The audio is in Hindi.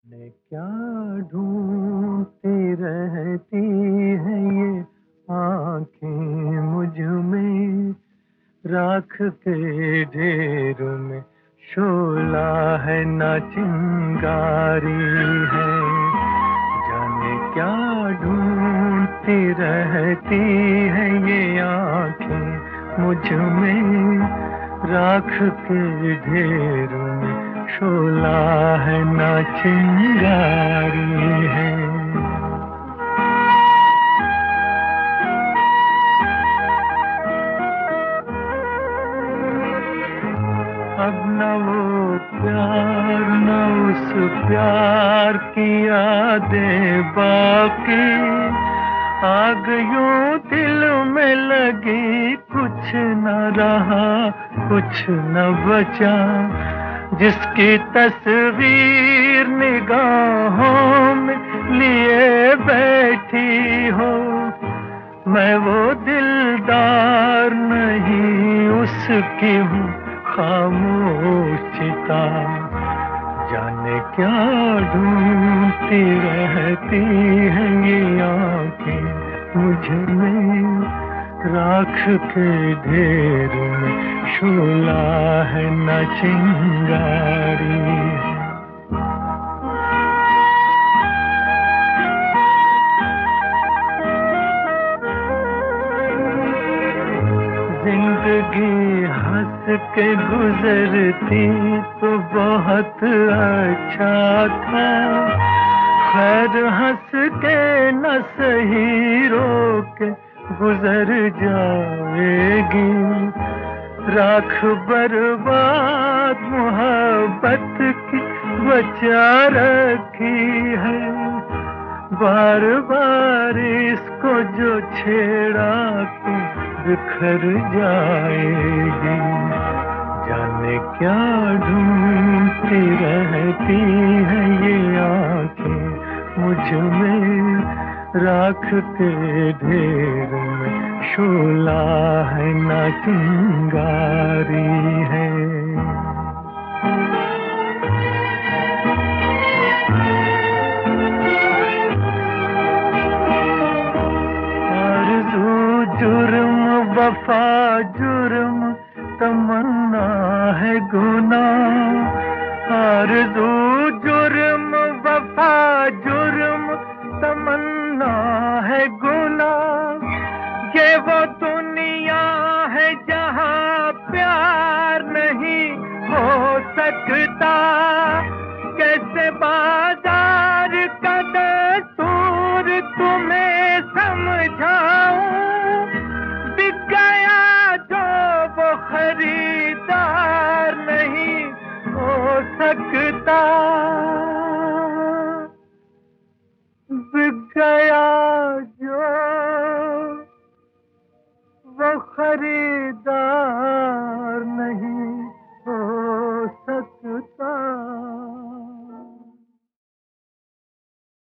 ने क्या ढूंढती रहती है ये आंखें मुझ में, राख के ढेर में शोला है ना चिंगारी है। जाने क्या ढूंढती रहती है ये आंखें मुझ में, राख के ढेर में शोला है ना चिंगारी है। अब न वो प्यार न उस प्यार की यादें बाकी, आग यूं दिल में लगी, कुछ न रहा कुछ न बचा। जिसकी तस्वीर निगाहों में लिए बैठी हो, मैं वो दिलदार नहीं उसकी हूँ खामोश चिता। जाने क्या ढूंढती रहती है ये आंखें मुझ में, राख के ढेर में शोला है न चिंगारी है। जिंदगी हंस के गुजरती तो बहुत अच्छा था, खैर हंस के न सही रो के गुजर जाएगी। राख बर्बाद मोहब्बत की बचा रखी है, बार बार इसको जो छेड़ा तो बिखर जाएगी। जाने क्या ढूंढती रहती है ये आंखें मुझ में, राख के ढेर में शोला है ना चिंगारी है। जुर्म वफा जुर्म तमन्ना है गुनाह, आरज़ू जुर्म वफा जुर्म तमन्ना है गुनाह। ये वो दुनिया है जहाँ प्यार नहीं हो सकता, कैसे बाजार का दस्तूर तुम्हें समझाऊं। बिक गया जो वो खरीदार नहीं हो सकता, बिक गया जो वो खरीदार नहीं